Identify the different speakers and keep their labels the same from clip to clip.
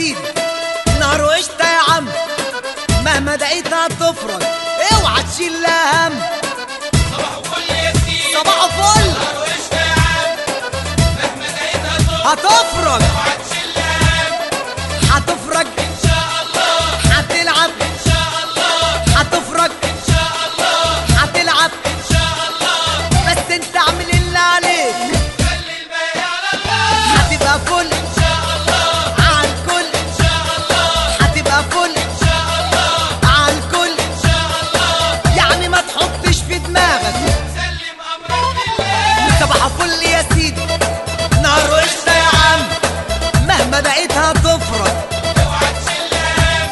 Speaker 1: سيدي نهار وقشطة يا عم، مهما دقيتها تفرج اوعى تشيل لها هم.
Speaker 2: صباح فل يا سيدي،
Speaker 1: صباح فل
Speaker 2: نهار وقشطة يا عم، مهما دقيتها
Speaker 1: هتفرج
Speaker 2: اوعى تشيل لها هم.
Speaker 1: هتفرج
Speaker 2: ان شاء الله
Speaker 1: هتلعب
Speaker 2: ان شاء الله
Speaker 1: هتفرج
Speaker 2: ان شاء الله
Speaker 1: هتلعب
Speaker 2: ان شاء الله،
Speaker 1: بس انت اعمل اللي عليك
Speaker 2: خلي الباقي على الله.
Speaker 1: هتبقى فل
Speaker 2: ان شاء الله
Speaker 1: على الكل،
Speaker 2: ان شاء الله
Speaker 1: هتبقى فل
Speaker 2: ان شاء الله
Speaker 1: على الكل.
Speaker 2: ان شاء الله،
Speaker 1: يعني ما تحطش في دماغك
Speaker 2: سلم امرك لله.
Speaker 1: صباح فل يا سيدي نهار وقشطة يا عم، مهما دقيتها تفرج
Speaker 2: اوعى تشيل هم.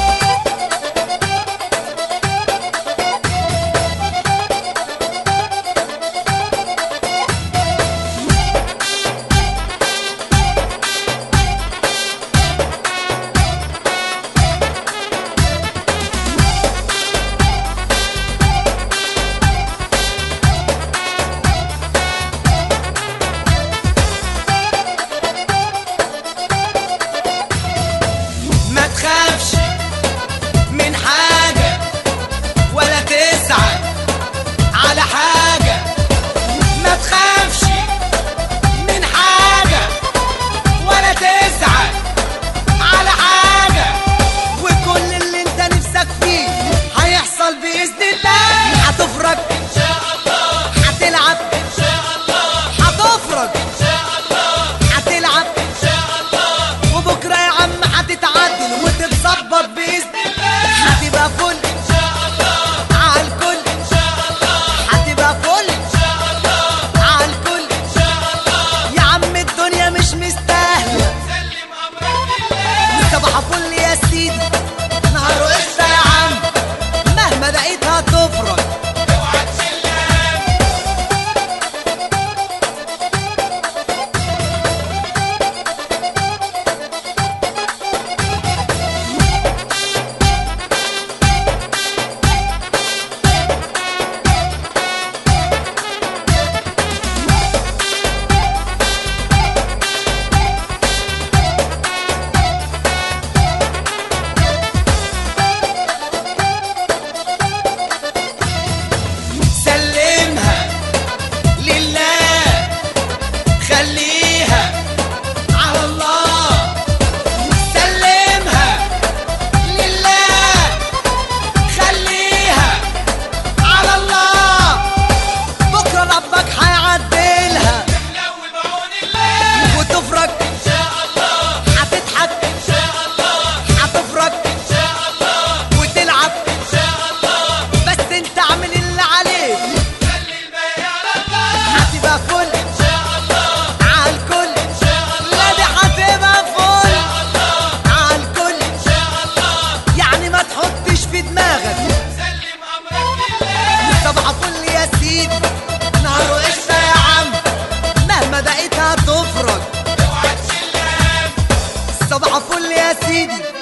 Speaker 1: ما تخافش من حاجة ولا تسعى على حاجة، ما تخافش من حاجة ولا تسعى على حاجة، وكل اللي انت نفسك فيه هيحصل بإذن الله. هتفرج
Speaker 2: ان شاء الله
Speaker 1: هتلعب
Speaker 2: ان شاء الله
Speaker 1: هتفرج
Speaker 2: ان شاء الله
Speaker 1: هتلعب
Speaker 2: ان شاء الله،
Speaker 1: وبكرة يا عم هتتعدل وتتظبط بإذن الله. هتبقى فل
Speaker 2: ان شاء الله
Speaker 1: على الكل،
Speaker 2: ان شاء الله
Speaker 1: هتبقى فل
Speaker 2: ان شاء الله
Speaker 1: على الكل.
Speaker 2: ان شاء الله،
Speaker 1: يا عم الدنيا مش مستاهلة
Speaker 2: سلم امرك لله.
Speaker 1: صباح فل يا سيدي نهار وقشطة يا عم، مهما دقيتها تفرج
Speaker 2: اوعى تشيل هم.
Speaker 1: سلمها لله خليها على الله، سلمها لله خليها على الله، بكرة ربك هيعدلها
Speaker 2: تحلو بعون الله.
Speaker 1: وتفرج
Speaker 2: ان شاء الله
Speaker 1: هتضحك
Speaker 2: ان شاء الله
Speaker 1: هتفرج
Speaker 2: ان شاء الله
Speaker 1: وتلعب،
Speaker 2: ان شاء الله،
Speaker 1: بس انت اعمل اللي عليك
Speaker 2: خلي الباقي على الله.
Speaker 1: هتبقى فل
Speaker 2: ان شاء الله
Speaker 1: على الكل،
Speaker 2: ان شاء الله
Speaker 1: لا دي هتبقى فل
Speaker 2: ان شاء الله
Speaker 1: على الكل.
Speaker 2: ان شاء الله،
Speaker 1: يعني ما تحطش في دماغك
Speaker 2: سلم امرك لله.
Speaker 1: صباح فل يا سيدي نهار وقشطة يا عم، مهما دقيتها تفرج
Speaker 2: اوعى تشيل هم.
Speaker 1: صباح فل يا سيدي